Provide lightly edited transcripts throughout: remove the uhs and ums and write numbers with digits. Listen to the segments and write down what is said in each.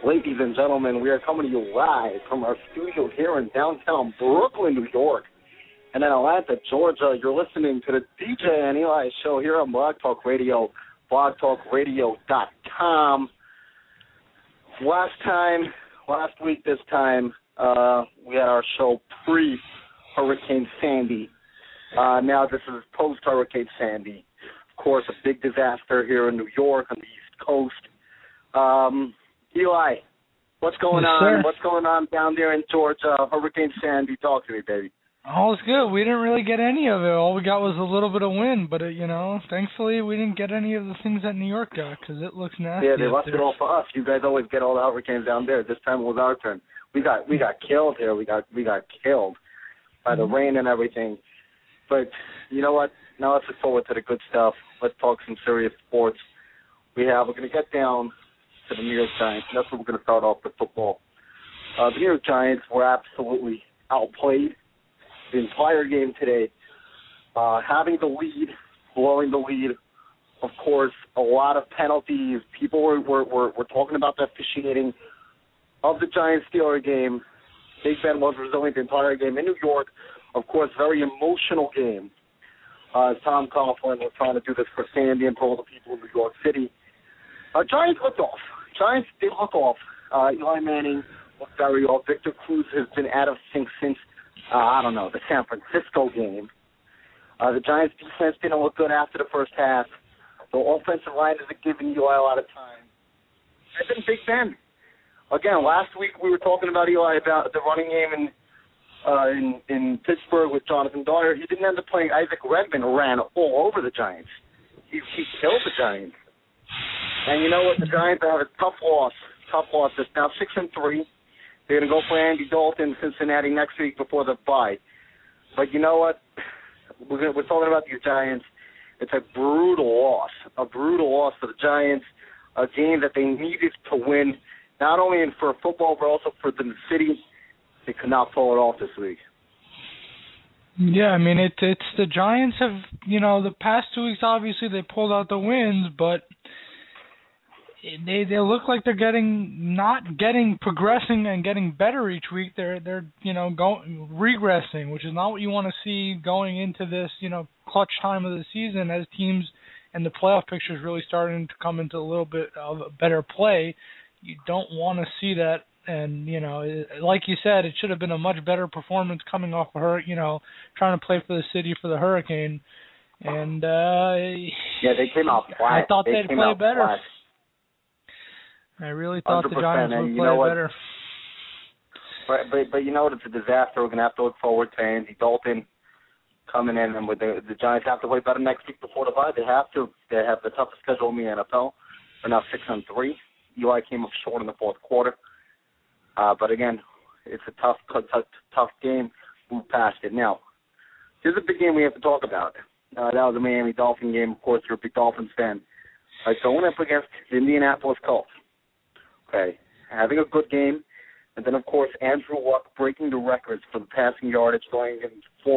Ladies and gentlemen, we are coming to you live from our studio here in downtown Brooklyn, New York, and in Atlanta, Georgia. You're listening to the DJ and Eli Show here on Blog Talk Radio, blogtalkradio.com. Last week, this time, we had our show pre-Hurricane Sandy. Now this is post-Hurricane Sandy. Of course, a big disaster here in New York on the East Coast. Eli, what's going on? Sir. What's going on down there in Georgia? Hurricane Sandy, talk to me, baby. All's good. We didn't really get any of it. All we got was a little bit of wind, but, thankfully we didn't get any of the things that New York got because it looks nasty. Yeah, they left it all for us. You guys always get all the hurricanes down there. This time it was our turn. We got killed here. We got killed by the rain and everything. But you know what? Now let's look forward to the good stuff. Let's talk some serious sports. We're going to get down to the New York Giants. That's what we're going to start off with football. The New York Giants were absolutely outplayed the entire game today. Having the lead, blowing the lead, of course, a lot of penalties. People were talking about the officiating of the Giants-Steelers game. Big Ben was resilient the entire game in New York. Of course, very emotional game. Tom Coughlin was trying to do this for Sandy and for all the people in New York City. Giants looked off. Giants did look off. Eli Manning looked very off. Victor Cruz has been out of sync since, the San Francisco game. The Giants' defense didn't look good after the first half. The offensive line isn't giving Eli a lot of time. And then Big Ben. Again, last week we were talking about Eli, about the running game in Pittsburgh with Jonathan Dyer. He didn't end up playing. Isaac Redman ran all over the Giants. He killed the Giants. And you know what? The Giants have a tough loss. It's now 6-3. They're going to go play Andy Dalton in Cincinnati next week before the bye. But you know what? We're talking about the Giants. It's a brutal loss for the Giants, a game that they needed to win, not only for football but also for the city. They could not pull it off this week. Yeah, I mean, it's the Giants have, the past 2 weeks, obviously, they pulled out the wins, but they look like they're not progressing and getting better each week. They're regressing, which is not what you want to see going into this, clutch time of the season as teams and the playoff picture is really starting to come into a little bit of a better play. You don't want to see that. And, like you said, it should have been a much better performance coming off of her, trying to play for the city for the Hurricane. And, they came out flat. I thought they'd play better. Flat. I really thought the Giants would play better. But you know what? It's a disaster. We're going to have to look forward to Andy Dalton coming in, and with the Giants have to play better next week before the bye. They have to. They have the toughest schedule in the NFL. They're now 6-3. Eli came up short in the fourth quarter. But again, it's a tough game. Move past it. Now, here's a big game we have to talk about. That was a Miami Dolphin game. Of course, you're a big Dolphins fan. Going up against the Indianapolis Colts. Okay, having a good game. And then, of course, Andrew Luck breaking the records for the passing yardage, going in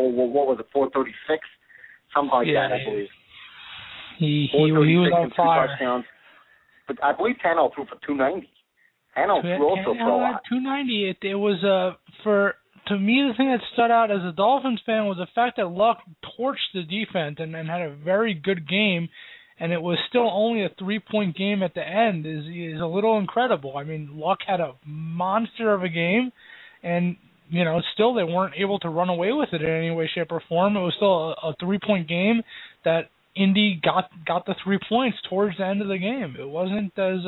436? Something like that, I believe. He was on fire. Touchdowns. But I believe Tannehill threw for 290. Tannehill threw also for a lot. 290. It was to me, the thing that stood out as a Dolphins fan was the fact that Luck torched the defense and had a very good game, and it was still only a 3-point game at the end is a little incredible. I mean, Luck had a monster of a game, and still they weren't able to run away with it in any way, shape, or form. It was still a 3-point game that Indy got the 3 points towards the end of the game. It wasn't as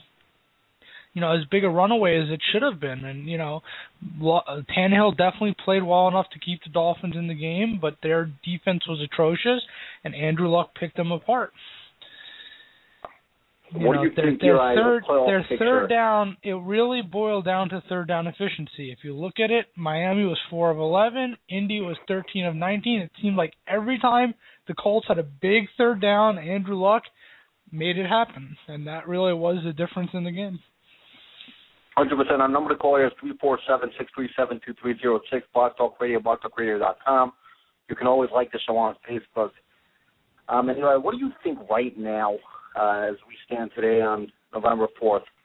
as big a runaway as it should have been. And, Tannehill definitely played well enough to keep the Dolphins in the game, but their defense was atrocious, and Andrew Luck picked them apart. What do you think their third down, it really boiled down to third down efficiency. If you look at it, Miami was 4 of 11, Indy was 13 of 19. It seemed like every time the Colts had a big third down, Andrew Luck made it happen, and that really was the difference in the game. 100%. Our number to call here is 347-637-2306, Blog Talk Radio, blogtalkradio.com. You can always like the show on Facebook. Anyway, what do you think right now, as we stand today on November 4th,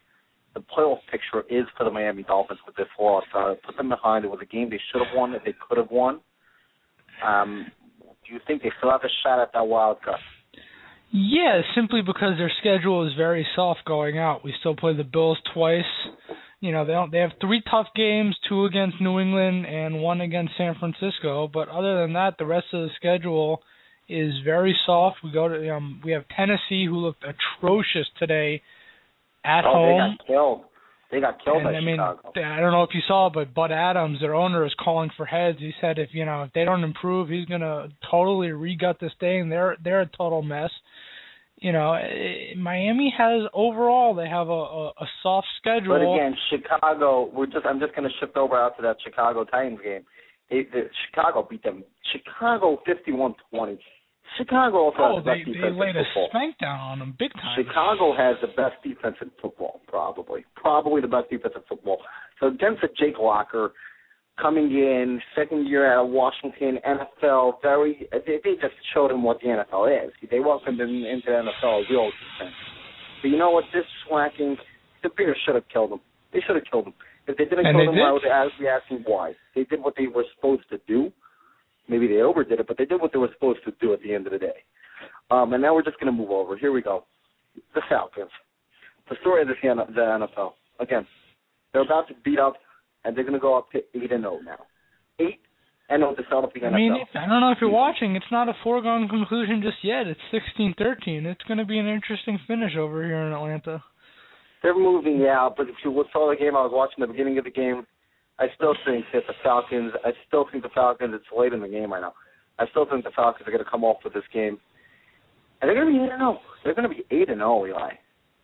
the playoff picture is for the Miami Dolphins with this loss. Put them behind. It was a game they should have won, that they could have won. Do you think they still have a shot at that wild card? Yeah, simply because their schedule is very soft going out. We still play the Bills twice. You know, they have 3 tough games, 2 against New England and 1 against San Francisco. But other than that, the rest of the schedule is very soft. We have Tennessee, who looked atrocious today at home. They got killed by Chicago. I don't know if you saw, but Bud Adams, their owner, is calling for heads. He said if they don't improve, he's gonna totally re-gut this thing. They're a total mess. You know, Miami has overall they have a soft schedule. But again, Chicago. I'm just gonna shift over out to that Chicago Titans game. Chicago beat them. Chicago 51-20. Chicago also has the best defense in football. They laid a spank down on them big time. Chicago has the best defense in football, probably the best defense in football. So against Jake Locker, coming in, second year out of Washington, NFL, they just showed him what the NFL is. They welcomed him into the NFL, real defense. But you know what? This slacking, the Bears should have killed him. They should have killed him. If they didn't kill him, I would be asking why. They did what they were supposed to do. Maybe they overdid it, but they did what they were supposed to do at the end of the day. And now we're just going to move over. Here we go. The Falcons. The story of the NFL. Again, they're about to beat up, and they're going to go up to 8-0 now. 8-0 to start up the NFL. I mean, I don't know if you're watching. It's not a foregone conclusion just yet. It's 16-13. It's going to be an interesting finish over here in Atlanta. They're moving, yeah, but if you saw the game, I was watching the beginning of the game. I still think that the Falcons, it's late in the game right now. I still think the Falcons are going to come off with this game. And they're going to be 8-0. They're going to be 8-0, Eli.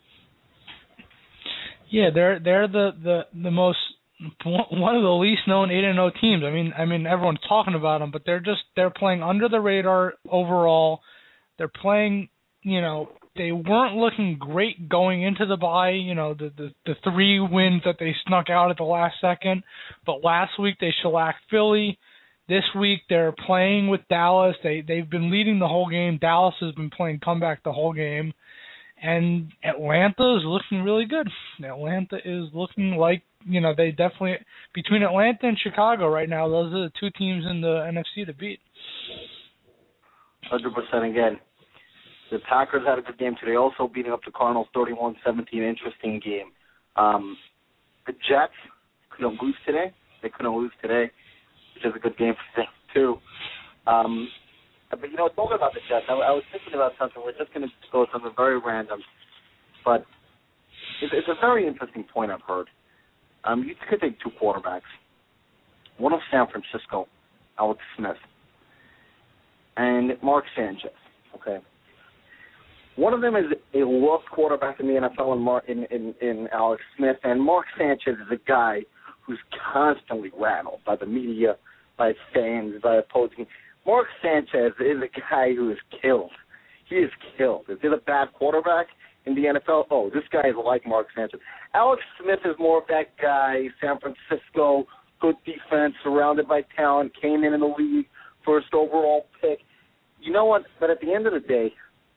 Yeah, they're the most, one of the least known 8-0 teams. I mean everyone's talking about them, but they're playing under the radar overall. They're playing, they weren't looking great going into the bye, the 3 wins that they snuck out at the last second. But last week they shellacked Philly. This week they're playing with Dallas. They've been leading the whole game. Dallas has been playing comeback the whole game. And Atlanta is looking really good. Atlanta is looking like, they definitely, between Atlanta and Chicago right now, those are the 2 teams in the NFC to beat. 100% again. The Packers had a good game today, also beating up the Cardinals 31-17, interesting game. The Jets couldn't lose today. They couldn't lose today, which is a good game for them, too. But, talking about the Jets, I was thinking about something. We're just going to go something very random. But it's a very interesting point I've heard. You could take 2 quarterbacks. One of San Francisco, Alex Smith, and Mark Sanchez, okay? One of them is a loved quarterback in the NFL in Alex Smith, and Mark Sanchez is a guy who's constantly rattled by the media, by fans, by opposing. Mark Sanchez is a guy who is killed. He is killed. Is it a bad quarterback in the NFL? Oh, this guy is like Mark Sanchez. Alex Smith is more of that guy, San Francisco, good defense, surrounded by talent, came in the league, first overall pick. You know what? But at the end of the day,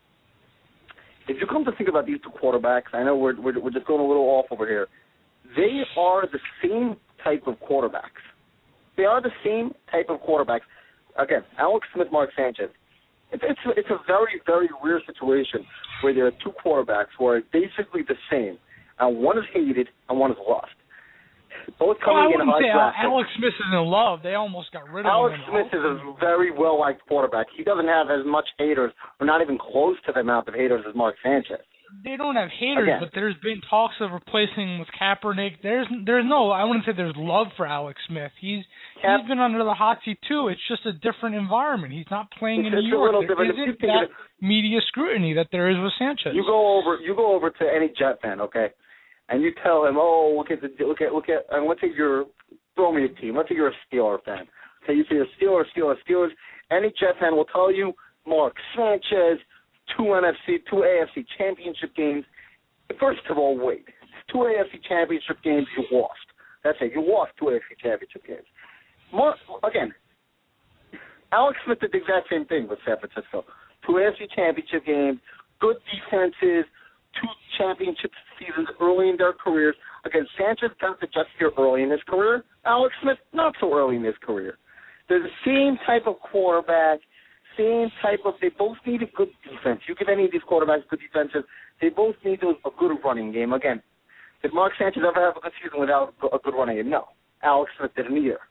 if you come to think about these 2 quarterbacks, I know we're just going a little off over here. They are the same type of quarterbacks. They are the same type of quarterbacks. Again, Alex Smith, Mark Sanchez. It's a very, very rare situation where there are 2 quarterbacks who are basically the same, and one is hated and one is loved. Both coming in high draft. Alex Smith is in love. They almost got rid of him. Alex Smith is a very well-liked quarterback. He doesn't have as much haters, or not even close to the amount of haters as Mark Sanchez. They don't have haters, but there's been talks of replacing him with Kaepernick. I wouldn't say there's love for Alex Smith. He's been under the hot seat too. It's just a different environment. He's not playing in New York. There isn't that media scrutiny that there is with Sanchez. You go over to any Jet fan, okay, and you tell him, oh, let's say throw me a team. Let's say you're a Steeler fan. Okay, you say you're Steelers. Any Jet fan will tell you, Mark Sanchez, 2 AFC championship games. First of all, wait. 2 AFC championship games you lost. That's it. You lost 2 AFC championship games. Again, Alex Smith did the exact same thing with San Francisco. 2 AFC championship games, good defenses, 2 championship seasons early in their careers. Again, Sanchez got to just here early in his career. Alex Smith, not so early in his career. They're the same type of quarterback, they both need a good defense. You give any of these quarterbacks good defenses, they both need a good running game. Again, did Mark Sanchez ever have a good season without a good running game? No. Alex Smith didn't either.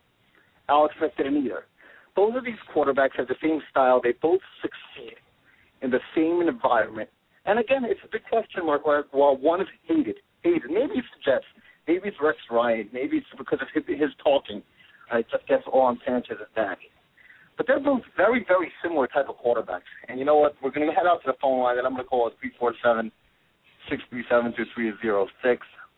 Both of these quarterbacks have the same style. They both succeed in the same environment. And again, it's a big question mark while one is hated. Maybe it's the Jets. Maybe it's Rex Ryan. Maybe it's because of his talking. It just gets all on Sanchez's back. But they're both very, very similar type of quarterbacks. And you know what? We're going to head out to the phone line, and I'm going to call it 347-637-2306.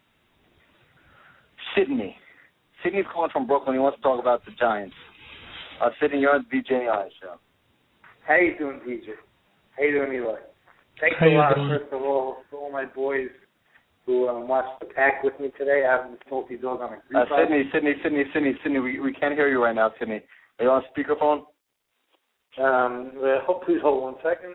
Sydney. Sydney's calling from Brooklyn. He wants to talk about the Giants. Sydney, you're on the BJI show. How you doing, DJ? How you doing, Eli? Thanks a lot, first of all, to all my boys who watched the pack with me today. I have the Salty Dog on a group. Sydney, we can't hear you right now, Sydney. Are you on speakerphone? Please hold 1 second.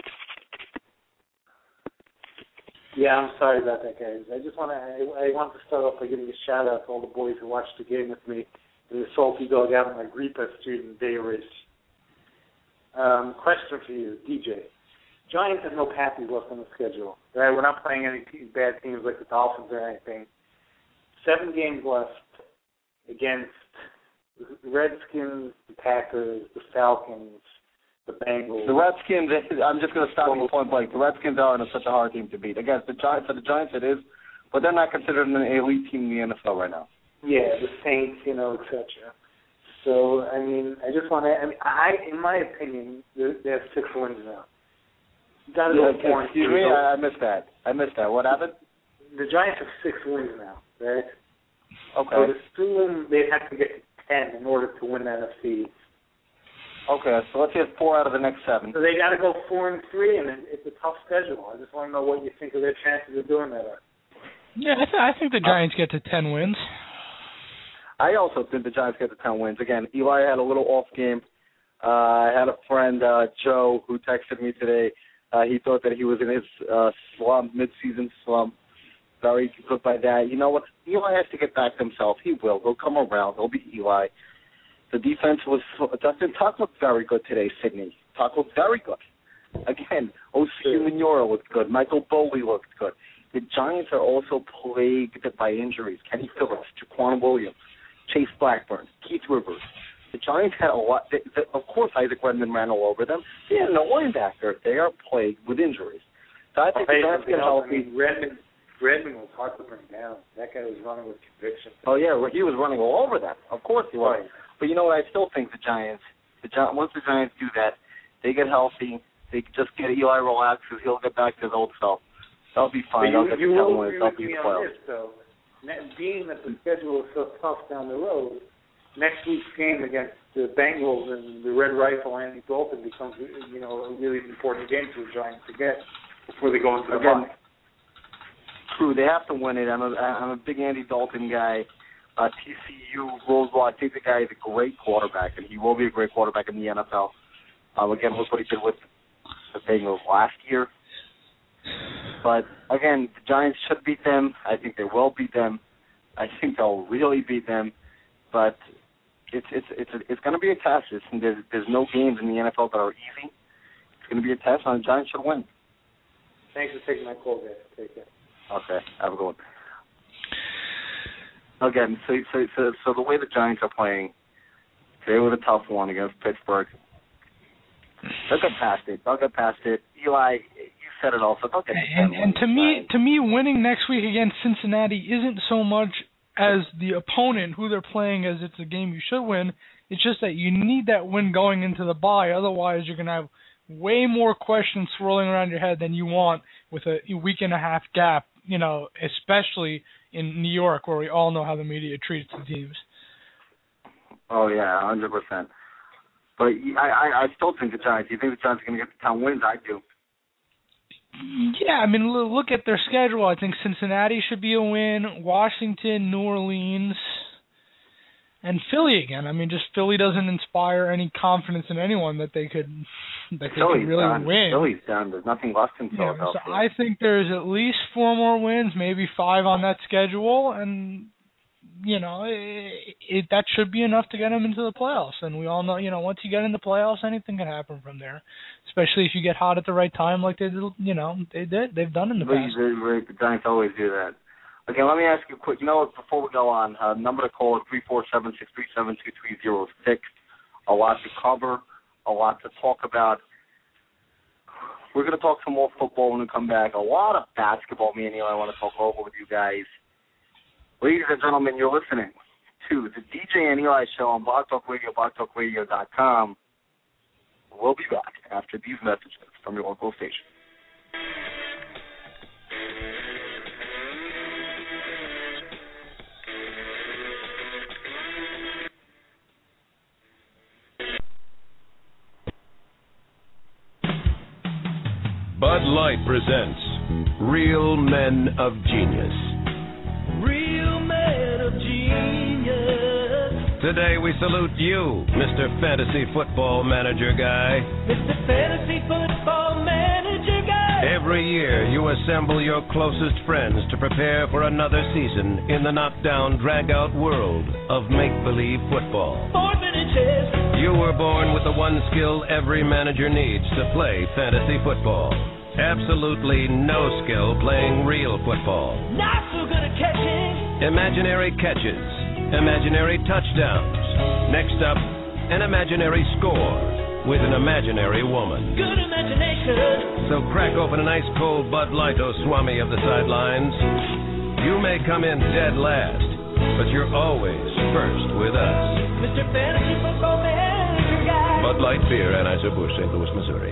Yeah, I'm sorry about that, guys. I want to start off by giving a shout out to all the boys who watched the game with me and the Salty Dog out in my Gripa student day race. Question for you, DJ. Giants have no Pappy left on the schedule. Right? We're not playing any bad teams like the Dolphins or anything. 7 games left against the Redskins, the Packers, the Falcons, the Bengals. The Redskins, I'm just going to stop you point blank. The Redskins are such a hard team to beat. Against the Giants, for the Giants it is, but they're not considered an elite team in the NFL right now. Yeah, the Saints, etc. So, I just want to, in my opinion, they have 6 wins now. Excuse me, I missed that. What happened? The Giants have 6 wins now, right? Okay. So to assume they'd have to get to 10 in order to win the NFC. Okay, so let's say it's 4 out of the next 7. So they got to go 4-3, and it's a tough schedule. I just want to know what you think of their chances of doing that. Yeah, I think the Giants get to 10 wins. I also think the Giants get to 10 wins. Again, Eli had a little off game. I had a friend, Joe, who texted me today. He thought that he was in his mid-season slump. Very good by that. You know what? Eli has to get back to himself. He will. He'll come around. He'll be Eli. The defense was – Dustin Tuck looked very good today, Sydney. Tuck looked very good. Again, O.C. Manora looked good. Michael Boley looked good. The Giants are also plagued by injuries. Kenny Phillips, Jaquan Williams, Chase Blackburn, Keith Rivers. The Giants had a lot. Of course, Isaac Redman ran all over them. They had no linebacker. They are plagued with injuries. So I think the Giants get healthy. Redman was hard to bring down. That guy was running with conviction. Oh, yeah, he was running all over them. Of course he was. Right. But you know what? I still think once the Giants do that, they get healthy. They just get Eli relaxed because he'll get back to his old self. They'll be fine. But you will agree with me on this, though. Being that the schedule is so tough down the road, next week's game against the Bengals and the Red Rifle Andy Dalton becomes, a really important game for the Giants to get before they go into the bye. True, they have to win it. I'm a big Andy Dalton guy. TCU, Rosewell, I think the guy is a great quarterback, and he will be a great quarterback in the NFL. Again, look what he did with the Bengals last year. But, again, the Giants should beat them. I think they will beat them. I think they'll really beat them. But it's going to be a test. There's no games in the NFL that are easy. It's going to be a test, and the Giants should win. Thanks for taking my call, guys. Take care. Okay, have a good one. Again, so the way the Giants are playing, today was a tough one against Pittsburgh. They'll get past it. Eli, you said it also. They'll get and to me, winning next week against Cincinnati isn't so much as the opponent who they're playing as it's a game you should win. It's just that you need that win going into the bye. Otherwise, you're going to have way more questions swirling around your head than you want with a week and a half gap, especially in New York, where we all know how the media treats the teams. Oh, yeah, 100%. But I still think the Giants. You think the Giants are going to get the 10 wins? I do. Yeah, look at their schedule. I think Cincinnati should be a win. Washington, New Orleans. And Philly again. I mean, just Philly doesn't inspire any confidence in anyone that they could really done. win. Philly's done. There's nothing left in Philadelphia. So I think there's at least 4 more wins, maybe 5 on that schedule, and that should be enough to get them into the playoffs. And we all know, once you get in the playoffs, anything can happen from there. Especially if you get hot at the right time, like they did. They've done in the past. The Giants always do that. Okay, let me ask you a quick. Before we go on, number to call is 347-637-2306. A lot to cover, a lot to talk about. We're going to talk some more football when we come back. A lot of basketball. Me and Eli want to talk over with you guys. Ladies and gentlemen, you're listening to the DJ and Eli Show on Blog Talk Radio, blogtalkradio.com. We'll be back after these messages from your local station. Bud Light presents Real Men of Genius. Real Men of Genius. Today we salute you, Mr. Fantasy Football Manager Guy. Mr. Fantasy Football Manager Guy. Every year you assemble your closest friends to prepare for another season in the knockdown, drag-out world of make-believe football. 4-minute chess. You were born with the one skill every manager needs to play fantasy football. Absolutely no skill playing real football. Not so good at catching. Imaginary catches. Imaginary touchdowns. Next up, an imaginary score with an imaginary woman. Good imagination. So crack open an ice cold Bud Light, oh Swami of the sidelines. You may come in dead last, but you're always first with us. Mr. Fantasy Football Manager Guy. Bud Light Beer, Anheuser-Busch, St. Louis, Missouri.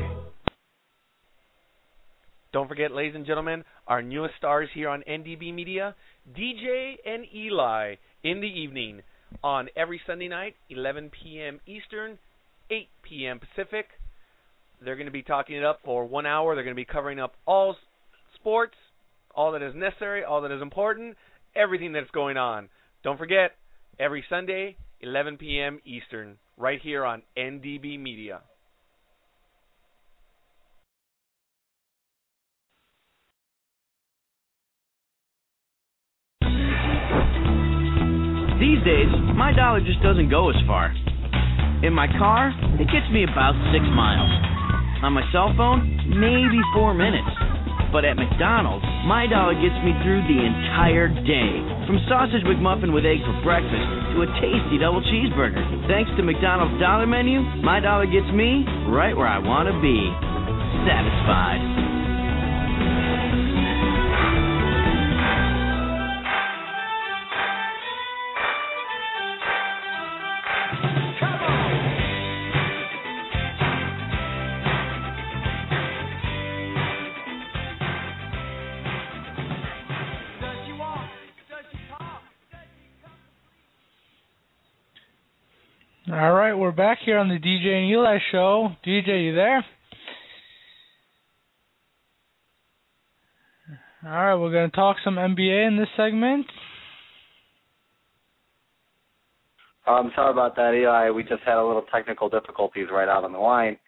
Don't forget, ladies and gentlemen, our newest stars here on NDB Media, DJ and Eli, in the evening on every Sunday night, 11 p.m. Eastern, 8 p.m. Pacific. They're going to be talking it up for 1 hour. They're going to be covering up all sports, all that is necessary, all that is important, everything that's going on. Don't forget, every Sunday, 11 p.m. Eastern, right here on NDB Media. These days, my dollar just doesn't go as far. In my car, it gets me about 6 miles. On my cell phone, maybe 4 minutes. But at McDonald's, my dollar gets me through the entire day. From sausage McMuffin with egg for breakfast to a tasty double cheeseburger. Thanks to McDonald's Dollar Menu, my dollar gets me right where I want to be. Satisfied. All right, we're back here on the DJ and Eli Show. DJ, you there? All right, we're going to talk some NBA in this segment. Sorry about that, Eli. We just had a little technical difficulties right out on the line.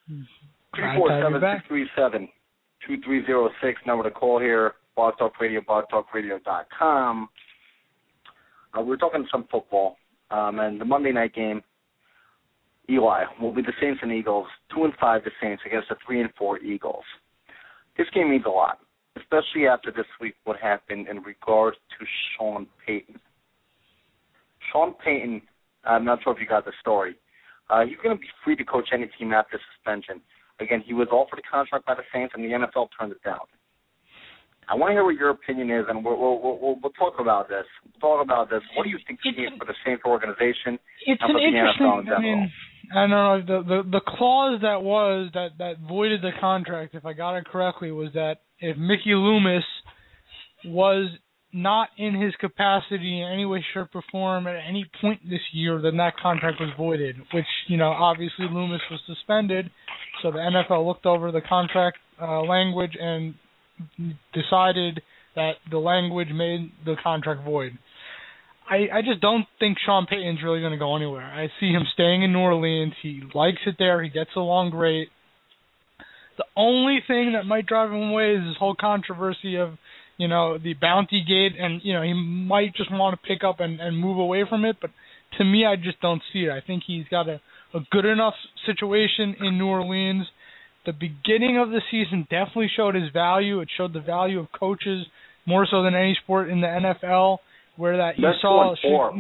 347-637-2306, number to call here, Blog Talk Radio, blogtalkradio.com. We're talking some football, and the Monday night game, Eli, will be the Saints and Eagles, 2-5 the Saints against the 3-4 Eagles. This game means a lot, especially after this week what happened in regards to Sean Payton. Sean Payton, I'm not sure if you got the story. He's going to be free to coach any team after suspension. Again, he was offered a contract by the Saints, and the NFL turned it down. I want to hear what your opinion is, and we'll talk about this. What do you think he needs for the Saints organization and for the NFL in general? I don't know. The clause that voided the contract, if I got it correctly, was that if Mickey Loomis was not in his capacity in any way, shape, or form at any point this year, then that contract was voided, which, obviously Loomis was suspended, so the NFL looked over the contract language and decided that the language made the contract void. I just don't think Sean Payton's really going to go anywhere. I see him staying in New Orleans. He likes it there. He gets along great. The only thing that might drive him away is this whole controversy of, the bounty gate, and, he might just want to pick up and move away from it, but to me, I just don't see it. I think he's got a good enough situation in New Orleans. The beginning of the season definitely showed his value. It showed the value of coaches more so than any sport in the NFL, where that you saw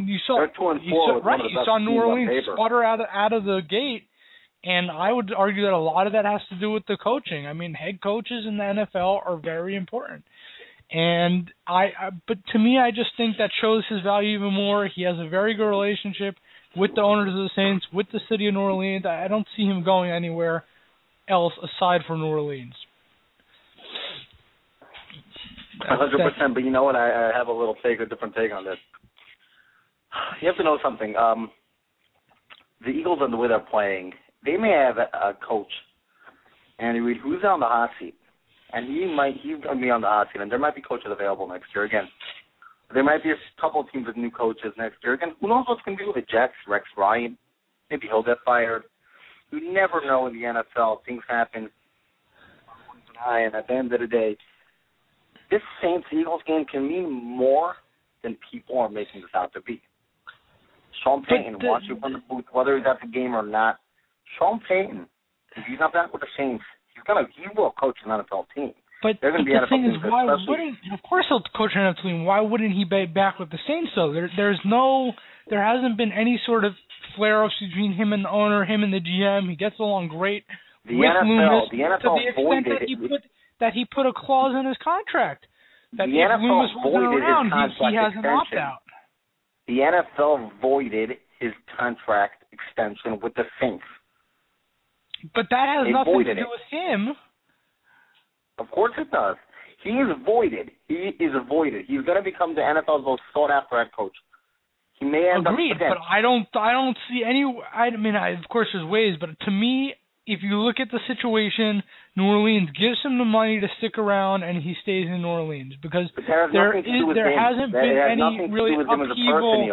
New Orleans sputter out of the gate, and I would argue that a lot of that has to do with the coaching. I mean, head coaches in the NFL are very important. And but to me, I just think that shows his value even more. He has a very good relationship with the owners of the Saints, with the city of New Orleans. I don't see him going anywhere else aside from New Orleans. 100%. But you know what? I have a different take on this. You have to know something. The Eagles and the way they're playing, they may have a coach, Andy Reid, who's on the hot seat. And he's going to be on the hot seat, and there might be coaches available next year again. There might be a couple of teams with new coaches next year again. Who knows what's going to be with the Jets, Rex Ryan? Maybe he'll get fired. You never know in the NFL. Things happen. And at the end of the day, this Saints-Eagles game can mean more than people are making this out to be. Sean Payton, watch you from the booth, whether he's at the game or not. Sean Payton, if he's not back with the Saints, he will coach an NFL team. But the thing is, why wouldn't? Of course, he'll coach an NFL team. Why wouldn't he be back with the Saints? Though there hasn't been any sort of flare-ups between him and the owner, him and the GM. He gets along great with Loomis to the extent that he put a clause in his contract that if Loomis wasn't around, he has an opt-out. The NFL voided his contract extension with the Saints. But that has nothing to do with him. Of course it does. He is voided. He's going to become the NFL's most sought-after head coach. He may end up again. But I don't see any. Of course, there's ways, but to me, if you look at the situation, New Orleans gives him the money to stick around, and he stays in New Orleans because there hasn't been any really upheaval.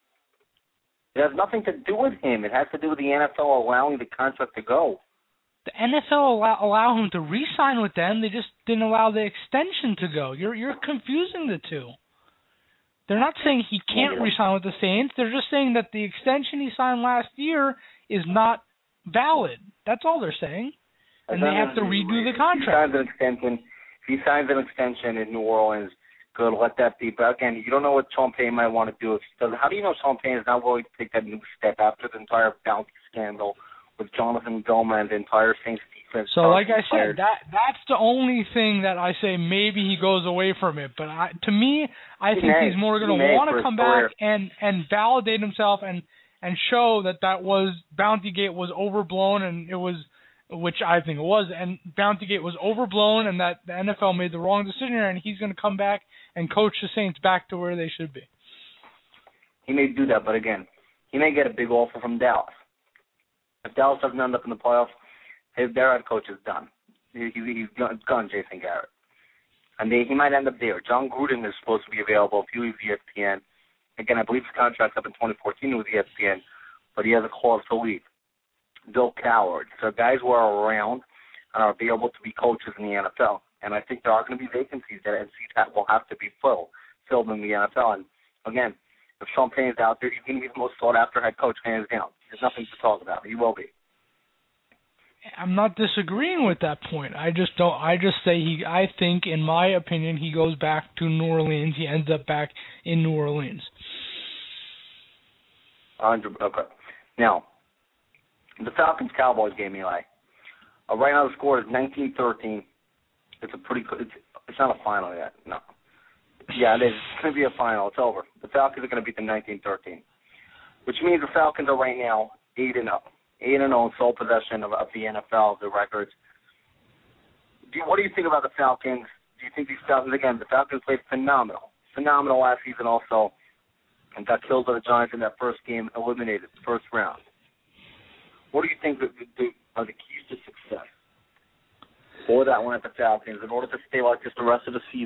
It has nothing to do with him. It has to do with the NFL allowing the contract to go. The NFL allow him to re-sign with them. They just didn't allow the extension to go. You're confusing the two. They're not saying he can't re-sign with the Saints. They're just saying that the extension he signed last year is not valid. That's all they're saying. And they have to redo the contract. If he signs an extension in New Orleans, good, let that be. But again, you don't know what Sean Payton might want to do. How do you know Sean Payton is not willing to take that new step after the entire bounty scandal with Jonathan Goma and the entire Saints defense? So, like I said, that's the only thing that I say maybe he goes away from it. But to me, I think he's more going to want to come back and validate himself and show that Bountygate was overblown, and it was, which I think it was, and Bountygate was overblown, and that the NFL made the wrong decision, and he's going to come back and coach the Saints back to where they should be. He may do that, but again, he may get a big offer from Dallas. If Dallas doesn't end up in the playoffs, their head coach is done. He's gone, Jason Garrett. And he might end up there. John Gruden is supposed to be available if he leaves ESPN. Again, I believe his contract's up in 2014 with ESPN, but he has a clause to leave. Bill Coward. So guys who are around and are able to be coaches in the NFL. And I think there are going to be vacancies that will have to be filled in the NFL. And again, if Sean Payton's out there, he's going to be the most sought-after head coach, hands down. There's nothing to talk about. He will be. I'm not disagreeing with that point. I think, in my opinion, he goes back to New Orleans. He ends up back in New Orleans. Okay. Now, the Falcons-Cowboys game, Eli. Right now the score is 19-13. It's a pretty good. It's not a final yet. No. Yeah, it is. It's going to be a final. It's over. The Falcons are going to beat them 19-13, which means the Falcons are right now 8-0. 8-0 in sole possession of the NFL, the records. What do you think about the Falcons? Do you think these Falcons, again, the Falcons played phenomenal last season also, and got killed by the Giants in that first game, eliminated first round. What do you think are the keys to success for that one at the Falcons in order to stay like this the rest of the season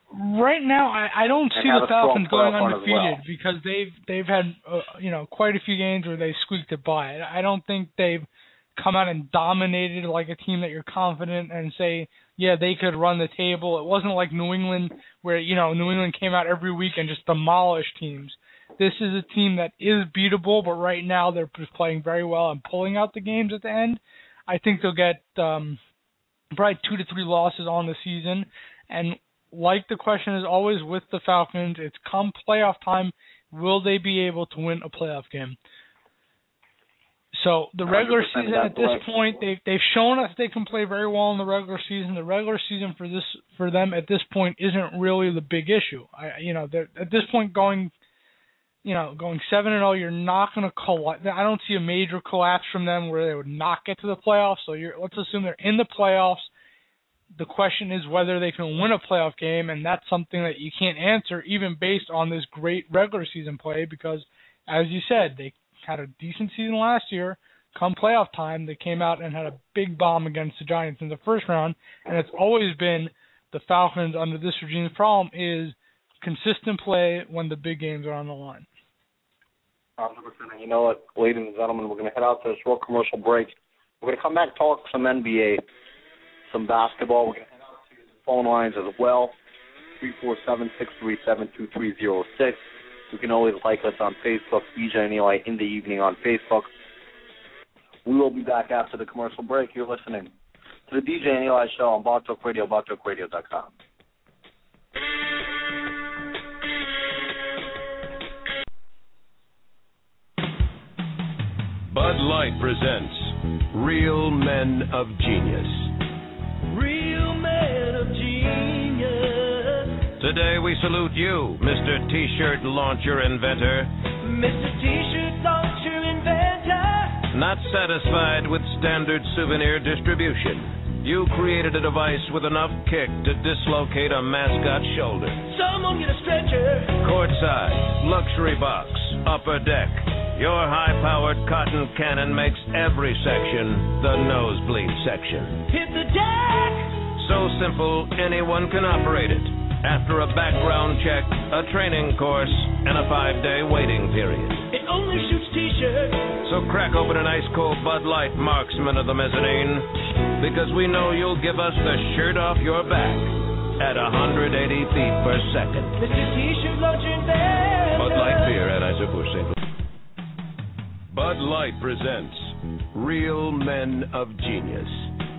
Right now, I don't see the Falcons going undefeated because they've had quite a few games where they squeaked it by. I don't think they've come out and dominated like a team that you're confident and say, yeah, they could run the table. It wasn't like New England where New England came out every week and just demolished teams. This is a team that is beatable, but right now they're just playing very well and pulling out the games at the end. I think they'll get probably 2 to 3 losses on the season. And like the question is always with the Falcons, it's come playoff time, will they be able to win a playoff game? So the regular season at this point, they've shown us they can play very well in the regular season. The regular season for them at this point isn't really the big issue. At this point going 7-0, you're not going to collapse. I don't see a major collapse from them where they would not get to the playoffs. So let's assume they're in the playoffs. The question is whether they can win a playoff game, and that's something that you can't answer even based on this great regular season play because, as you said, they had a decent season last year. Come playoff time, they came out and had a big bomb against the Giants in the first round, and it's always been the Falcons under this regime's problem is consistent play when the big games are on the line. 100%. You know what, ladies and gentlemen, we're going to head out to a short commercial break. We're going to come back, talk some NBA, some basketball. We're going to head out to the phone lines as well, 347-637-2306. You can always like us on Facebook, DJ and Eli in the evening on Facebook. We will be back after the commercial break. You're listening to the DJ and Eli Show on Blog Talk Radio, blogtalkradio.com. Bud Light presents Real Men of Genius. Real Men of Genius. Today we salute you, Mr. T-shirt launcher inventor. Mr. T-shirt launcher inventor. Not satisfied with standard souvenir distribution, you created a device with enough kick to dislocate a mascot's shoulder. Someone get a stretcher. Courtside, luxury box, upper deck. Your high-powered cotton cannon makes every section the nosebleed section. Hit the deck! So simple, anyone can operate it. After a background check, a training course, and a 5-day waiting period. It only shoots T-shirts. So crack open an ice-cold Bud Light, marksman of the mezzanine, because we know you'll give us the shirt off your back at 180 feet per second. Mr. T-shirt launcher inventor. Bud Light beer, Anheuser-Busch, St. Louis. Bud Light presents Real Men of Genius.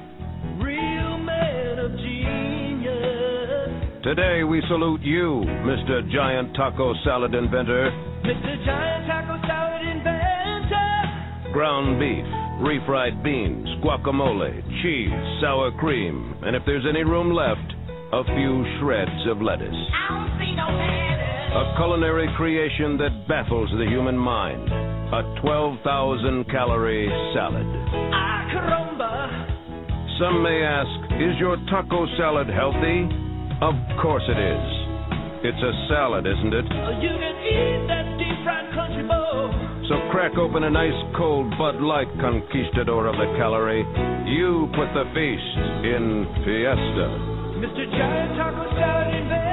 Real Men of Genius. Today we salute you, Mr. Giant Taco Salad Inventor. Mr. Giant Taco Salad Inventor. Ground beef, refried beans, guacamole, cheese, sour cream, and if there's any room left, a few shreds of lettuce. I don't see no lettuce. A culinary creation that baffles the human mind. A 12,000-calorie salad. Ah, caramba! Some may ask, is your taco salad healthy? Of course it is. It's a salad, isn't it? You can eat that deep-fried country bowl. So crack open an ice-cold Bud Light, conquistador of the calorie. You put the feast in fiesta. Mr. Giant Taco Salad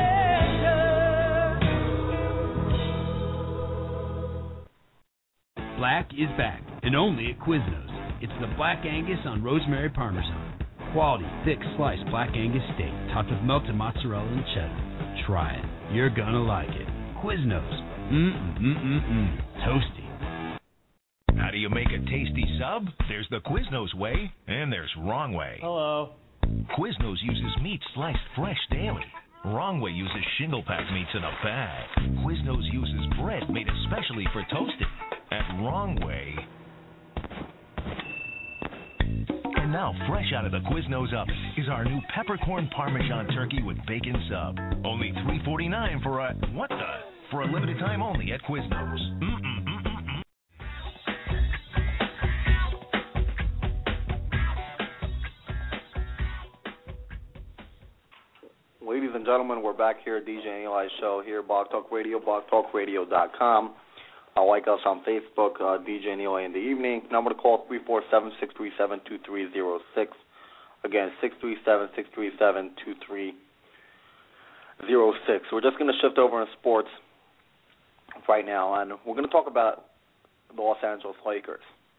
Inventor. Black is back, and only at Quiznos. It's the Black Angus on Rosemary Parmesan. Quality, thick sliced Black Angus steak topped with melted mozzarella and cheddar. Try it. You're gonna like it. Quiznos. Toasty. How do you make a tasty sub? There's the Quiznos way, and there's wrong way. Hello. Quiznos uses meat sliced fresh daily. Wrong way uses shingle packed meats in a bag. Quiznos uses bread made especially for toasting. At Wrong way. And now, fresh out of the Quiznos oven is our new peppercorn Parmesan turkey with bacon sub. Only $3.49 for a what the? For a limited time only at Quiznos. Ladies and gentlemen, we're back here at DJ and Eli Show here, Blog Talk Radio, blogtalkradio.com. Like us on Facebook, DJ and Eli in the evening. Number to call 347-637-2306. Again, 637-637-2306. We're just going to shift over in sports right now, and we're going to talk about the Los Angeles Lakers.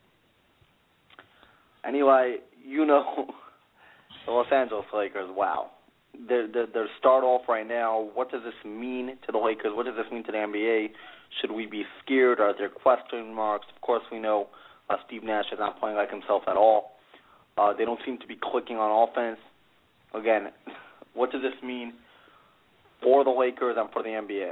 And Eli, you know the Los Angeles Lakers, wow. Their start off right now, what does this mean to the Lakers? What does this mean to the NBA? Should we be scared? Are there question marks? Of course, we know Steve Nash is not playing like himself at all. They don't seem to be clicking on offense. Again, what does this mean for the Lakers and for the NBA?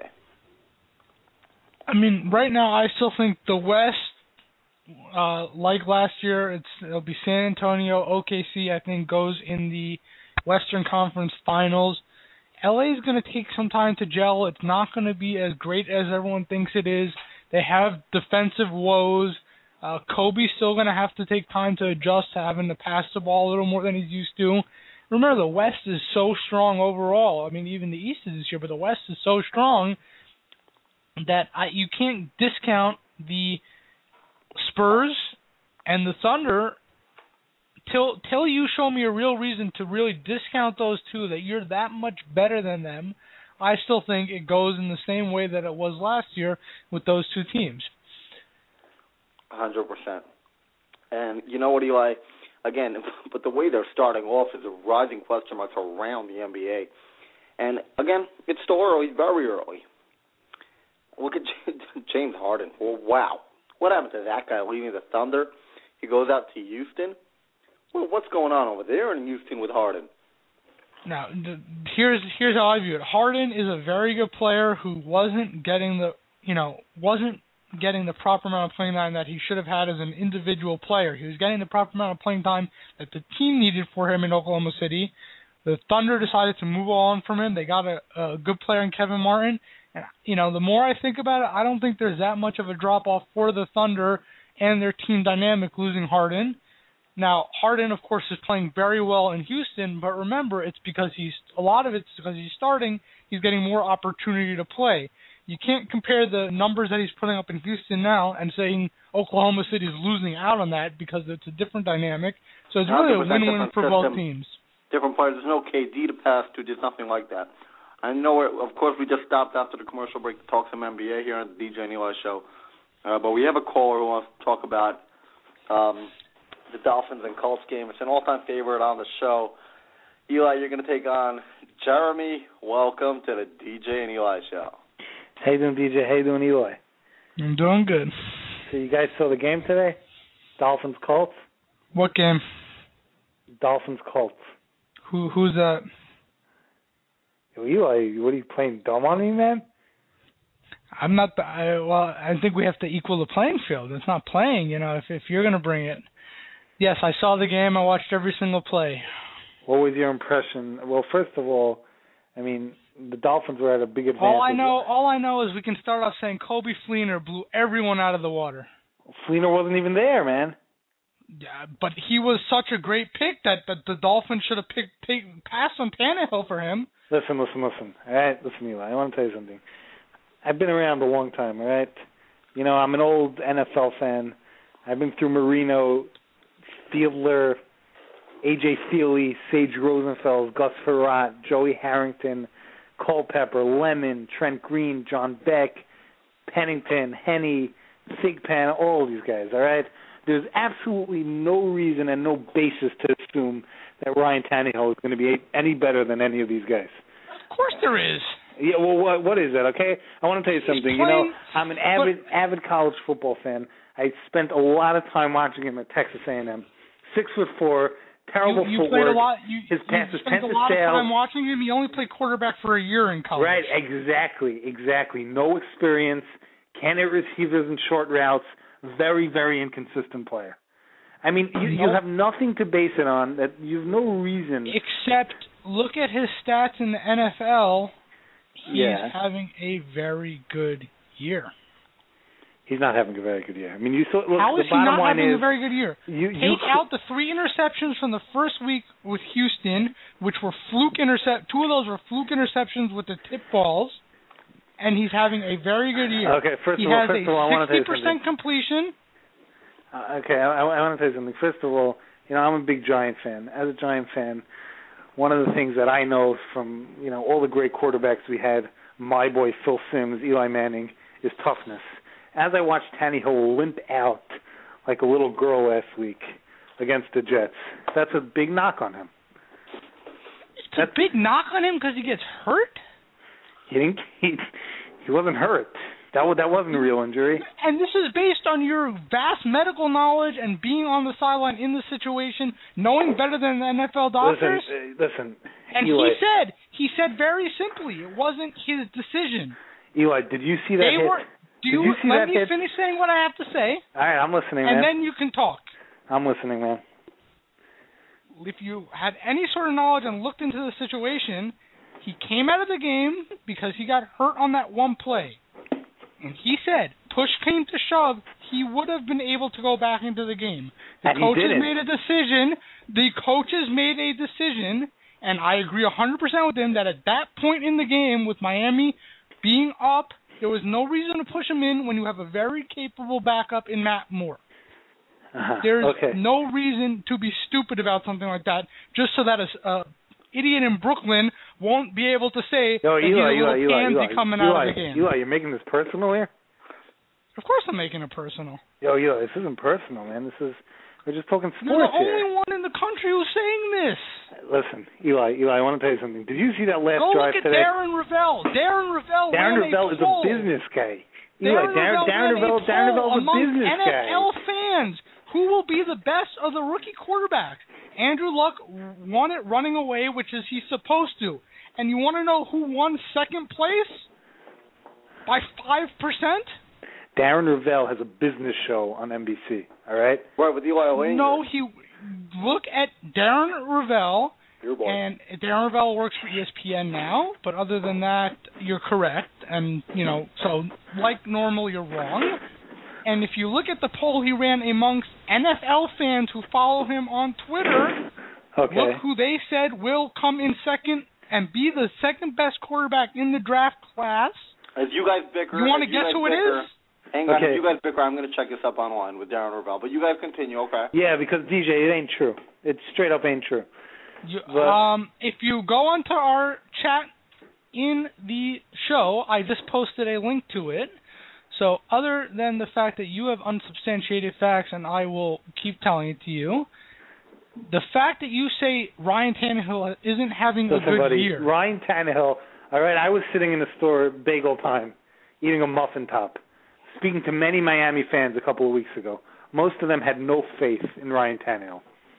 I mean, right now I still think the West, like last year, it'll be San Antonio, OKC, I think, goes in the Western Conference Finals. LA is going to take some time to gel. It's not going to be as great as everyone thinks it is. They have defensive woes. Kobe's still going to have to take time to adjust to having to pass the ball a little more than he's used to. Remember, the West is so strong overall. I mean, even the East is this year, but the West is so strong that you can't discount the Spurs and the Thunder till you show me a real reason to really discount those two, that you're that much better than them. I still think it goes in the same way that it was last year with those two teams. 100%. And you know what, Eli? Again, but the way they're starting off is a rising question marks around the NBA. And again, it's still early, very early. Look at James Harden. Well, wow. What happened to that guy leaving the Thunder? He goes out to Houston. Well, what's going on over there in Houston with Harden? Now, here's how I view it. Harden is a very good player who wasn't getting the proper amount of playing time that he should have had as an individual player. He was getting the proper amount of playing time that the team needed for him in Oklahoma City. The Thunder decided to move on from him. They got a good player in Kevin Martin. And, the more I think about it, I don't think there's that much of a drop-off for the Thunder and their team dynamic losing Harden. Now, Harden, of course, is playing very well in Houston, but remember, it's because he's starting, he's getting more opportunity to play. You can't compare the numbers that he's putting up in Houston now and saying Oklahoma City is losing out on that because it's a different dynamic. So it's really a win-win for both teams. Different players. There's no KD to pass to, just nothing like that. I know, of course, we just stopped after the commercial break to talk some NBA here on the DJ and Eli show. But we have a caller who wants to talk about the Dolphins and Colts game. It's an all-time favorite on the show. Eli, you're going to take on Jeremy. Welcome to the DJ and Eli show. How you doing, DJ? How you doing, Eli? I'm doing good. So you guys saw the game today? Dolphins-Colts? What game? Dolphins-Colts. Who's that? Eli, what are you playing dumb on me, man? I'm not. I think we have to equal the playing field. It's not playing, if you're going to bring it. Yes, I saw the game. I watched every single play. What was your impression? Well, first of all, I mean, the Dolphins were at a big advantage. All I know is we can start off saying Kobe Fleener blew everyone out of the water. Fleener wasn't even there, man. Yeah, but he was such a great pick that the Dolphins should have passed on Tannehill for him. Listen. All right, listen, Eli, I want to tell you something. I've been around a long time, all right? I'm an old NFL fan. I've been through Marino, Fiedler, A.J. Steele, Sage Rosenfeld, Gus Frerotte, Joey Harrington, Culpepper, Lemon, Trent Green, John Beck, Pennington, Henney, Sigpan, all of these guys, all right? There's absolutely no reason and no basis to assume that Ryan Tannehill is going to be any better than any of these guys. Of course there is. Yeah, well, what is that, okay? I want to tell you something. I'm an avid college football fan. I spent a lot of time watching him at Texas A&M. 6'4", terrible you footwork. Played a lot. His passes tend to sail. You spent a lot of time watching him. He only played quarterback for a year in college. Right, exactly. No experience. Can't hit receivers in short routes. Very, very inconsistent player. I mean, you have nothing to base it on. That you have no reason. Except look at his stats in the NFL. He's having a very good year. He's not having a very good year. I mean, how is he not having a very good year? Take out the 3 interceptions from the first week with Houston, which were fluke intercept. 2 of those were fluke interceptions with the tip balls, and he's having a very good year. Okay, first of all, I want to tell you something. 60% completion. Okay, I want to tell you something. First of all, I'm a big Giant fan. As a Giant fan, one of the things that I know from, all the great quarterbacks we had, my boy Phil Simms, Eli Manning, is toughness. As I watched Tannehill limp out like a little girl last week against the Jets, that's a big knock on him. It's a big knock on him because he gets hurt? He wasn't hurt. That wasn't a real injury. And this is based on your vast medical knowledge and being on the sideline in the situation, knowing better than the NFL doctors. Listen. And Eli, he said very simply, it wasn't his decision. Eli, did you see that hit? Let me finish saying what I have to say. All right, I'm listening, man. And then you can talk. I'm listening, man. If you had any sort of knowledge and looked into the situation, he came out of the game because he got hurt on that one play. And he said, push came to shove, he would have been able to go back into the game. The coaches made a decision. The coaches made a decision, and I agree 100% with him that at that point in the game, with Miami being up, there was no reason to push him in when you have a very capable backup in Matt Moore. There's no reason to be stupid about something like that, just so that a idiot in Brooklyn won't be able to say that he's a little pansy coming out of the game. Eli, you're making this personal here? Of course I'm making it personal. Eli, this isn't personal, man. We're just talking sports here. You're the only one in the country who's saying this. Listen, Eli, I want to tell you something. Did you see that last drive today? Go look at Darren Ravell. Darren Ravell is a business guy. Darren Ravell is a business guy. NFL fans, who will be the best of the rookie quarterbacks? Andrew Luck won it running away, which is he's supposed to. And you want to know who won second place? By 5%? Darren Ravell has a business show on NBC, all right? Right, with Eli Lane? No, look at Darren Ravell, and Darren Ravell works for ESPN now, but other than that, you're correct. And, so like normal, you're wrong. And if you look at the poll he ran amongst NFL fans who follow him on Twitter, look who they said will come in second and be the second best quarterback in the draft class. As you guys bicker, you want to guess who it is? Hang on, as you guys bicker, I'm going to check this up online with Darren Ravell. But you guys continue, okay? Yeah, because DJ, it ain't true. It straight up ain't true. If you go onto our chat in the show, I just posted a link to it. So other than the fact that you have unsubstantiated facts, and I will keep telling it to you, the fact that you say Ryan Tannehill isn't having a good year. Ryan Tannehill, all right, I was sitting in the store bagel time, eating a muffin top, speaking to many Miami fans a couple of weeks ago. Most of them had no faith in Ryan Tannehill.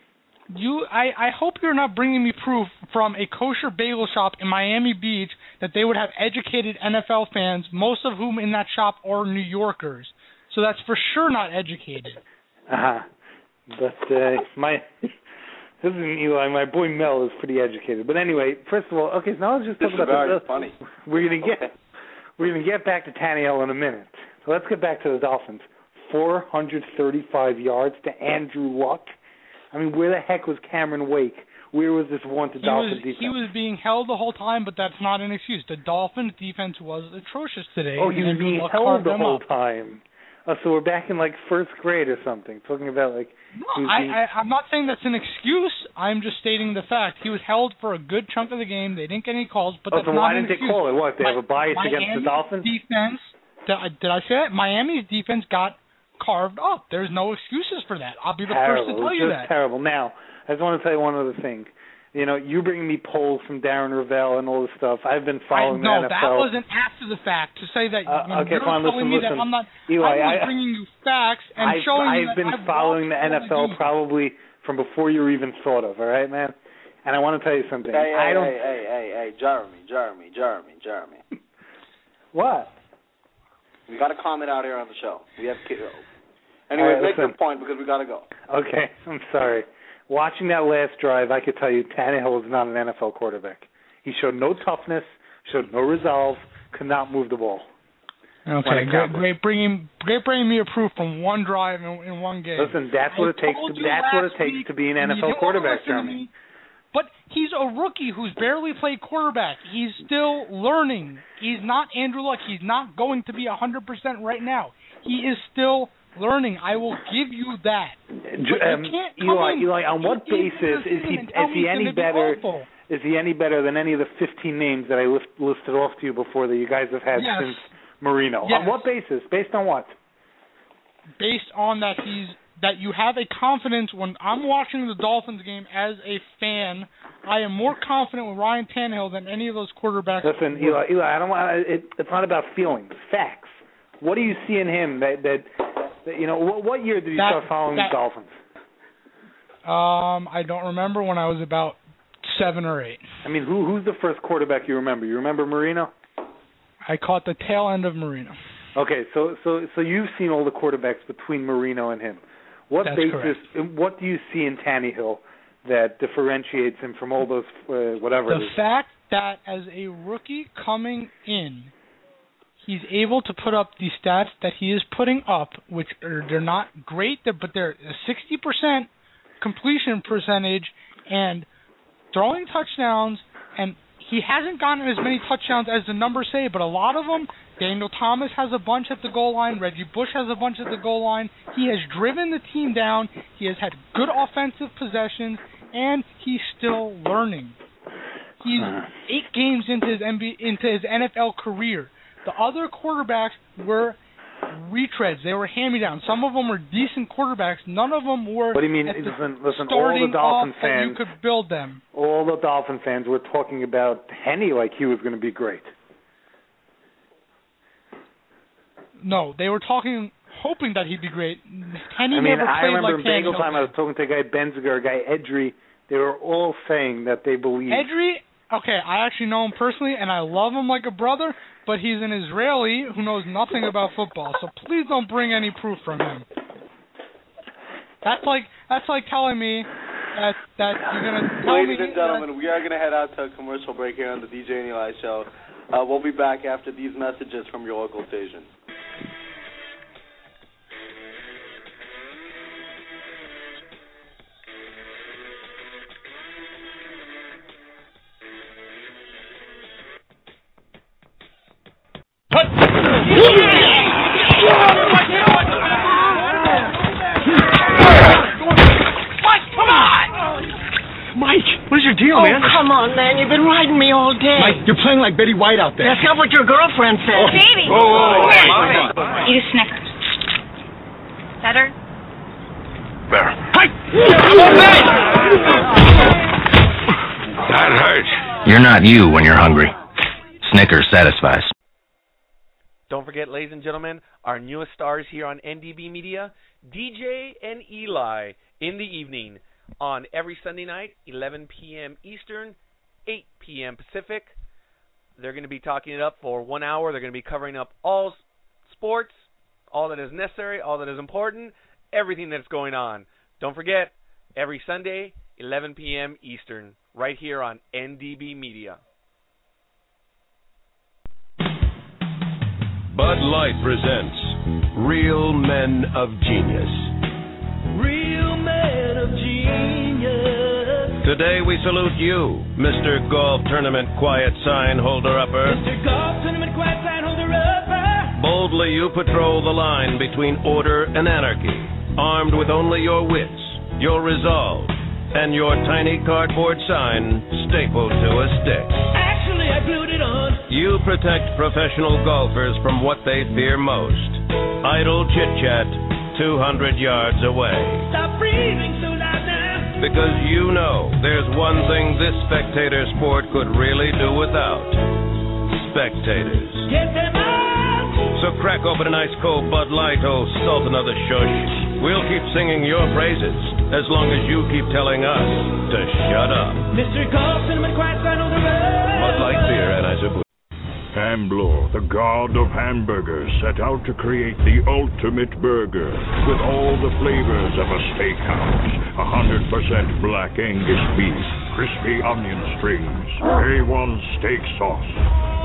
I hope you're not bringing me proof from a kosher bagel shop in Miami Beach that they would have educated NFL fans, most of whom in that shop are New Yorkers. So that's for sure not educated. But listen, Eli, my boy Mel is pretty educated. But anyway, first of all, so now let's just talk about this. Funny. We're gonna get back to Tannehill in a minute. So let's get back to the Dolphins. 435 yards to Andrew Luck. I mean, where the heck was Cameron Wake? Where was this vaunted Dolphins defense? He was being held the whole time, but that's not an excuse. The Dolphins defense was atrocious today. Oh, he was being held the whole time. Oh, so we're back in, first grade or something, talking about, No, I'm not saying that's an excuse. I'm just stating the fact. He was held for a good chunk of the game. They didn't get any calls, but that's not an excuse. Why didn't they call it? What, they have a bias against the Dolphins? Defense, did I say that? Miami's defense got carved up. There's no excuses for that. I'll be the first to tell you that. Terrible. Now, I just want to tell you one other thing. You bring me polls from Darren Ravell and all this stuff. I've been following the NFL. No, that wasn't after the fact. To say that you're telling me that I'm not. Eli, I was bringing you facts and showing you that I've been following the NFL probably from before you were even thought of. All right, man. And I want to tell you something. Hey, Jeremy. What? We got to comment out here on the show. We have anyway, make your point because we got to go. Okay, I'm sorry. Watching that last drive, I could tell you Tannehill is not an NFL quarterback. He showed no toughness, showed no resolve, could not move the ball. Okay, great bringing me a proof from one drive in one game. Listen, that's what it takes. That's what it takes to be an NFL quarterback, Jeremy. But he's a rookie who's barely played quarterback. He's still learning. He's not Andrew Luck. He's not going to be 100% right now. He is still learning. I will give you that. Eli, on what basis is he any better? Is he any better than any of the 15 names that I listed off to you before that you guys have had since Marino? Yes. On what basis? Based on what? Based on that you have a confidence. When I'm watching the Dolphins game as a fan, I am more confident with Ryan Tannehill than any of those quarterbacks. Listen, Eli, I don't want. It's not about feelings, facts. What do you see in him that what year did you start following the Dolphins? I don't remember. When I was about 7 or 8. I mean, who's the first quarterback you remember? You remember Marino? I caught the tail end of Marino. Okay, so you've seen all the quarterbacks between Marino and him. What That's basis? Correct. What do you see in Tannehill that differentiates him from all those whatever? The fact that as a rookie coming in, he's able to put up the stats that he is putting up, which they're not great, but they're a 60% completion percentage and throwing touchdowns, and he hasn't gotten as many touchdowns as the numbers say, but a lot of them, Daniel Thomas has a bunch at the goal line, Reggie Bush has a bunch at the goal line. He has driven the team down, he has had good offensive possessions, and he's still learning. He's 8 games into his NFL career. The other quarterbacks were retreads. They were hand-me-downs. Some of them were decent quarterbacks. None of them were. What do you mean? Listen, all the Dolphin fans. You could build them. All the Dolphin fans were talking about Henny like he was going to be great. No, they were hoping that he'd be great. Henny never played I remember like in Bagel time I was talking to a guy Benziger, a guy Edry. They were all saying that they believe. Edry, okay, I actually know him personally, and I love him like a brother, but he's an Israeli who knows nothing about football, so please don't bring any proof from him. That's like telling me that you're going to tell me... Ladies and gentlemen, we are going to head out to a commercial break here on the DJ and Eli Show. We'll be back after these messages from your local station. Deal, man. Come on, man. You've been riding me all day. Mike, you're playing like Betty White out there. That's not what your girlfriend said. Oh. Baby. Whoa. Eat a Snickers. Better? Better. Hi! That hurts. You're not you when you're hungry. Snickers satisfies. Don't forget, ladies and gentlemen, our newest stars here on NDB Media, DJ and Eli in the evening. On every Sunday night, 11 p.m. Eastern, 8 p.m. Pacific. They're going to be talking it up for 1 hour. They're going to be covering up all sports, all that is necessary, all that is important, everything that's going on. Don't forget, every Sunday, 11 p.m. Eastern, right here on NDB Media. Bud Light presents Real Men of Genius. Real Men of Genius. Today we salute you, Mr. Golf Tournament Quiet Sign Holder-Upper. Mr. Golf Tournament Quiet Sign Holder-Upper. Boldly you patrol the line between order and anarchy, armed with only your wits, your resolve, and your tiny cardboard sign stapled to a stick. Actually, I glued it on. You protect professional golfers from what they fear most. Idle chit-chat 200 yards away. Stop breathing so loud now. Because you know there's one thing this spectator sport could really do without. Spectators. Get them out. So crack open an ice cold Bud Light, oh sultan of the shush. We'll keep singing your praises as long as you keep telling us to shut up. Mr. Golf Tournament Quiet Sign Holder-Upper. Bud Light beer, Anheuser-Busch. Hambler, the god of hamburgers, set out to create the ultimate burger with all the flavors of a steakhouse. 100% Black Angus beef, crispy onion strings, A1 steak sauce,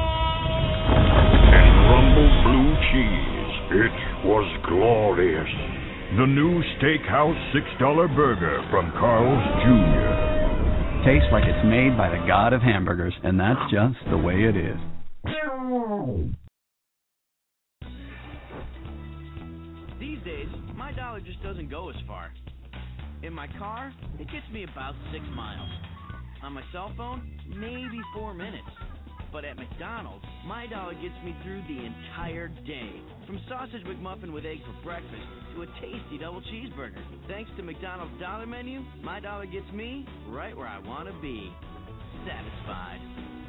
and rumble blue cheese. It was glorious. The new Steakhouse $6 burger from Carl's Jr. Tastes like it's made by the god of hamburgers, and that's just the way it is. These days, my dollar just doesn't go as far. In my car, it gets me about 6 miles. On my cell phone, maybe 4 minutes. But at McDonald's, my dollar gets me through the entire day. From sausage McMuffin with eggs for breakfast to a tasty double cheeseburger. Thanks to McDonald's Dollar Menu, my dollar gets me right where I want to be. Satisfied.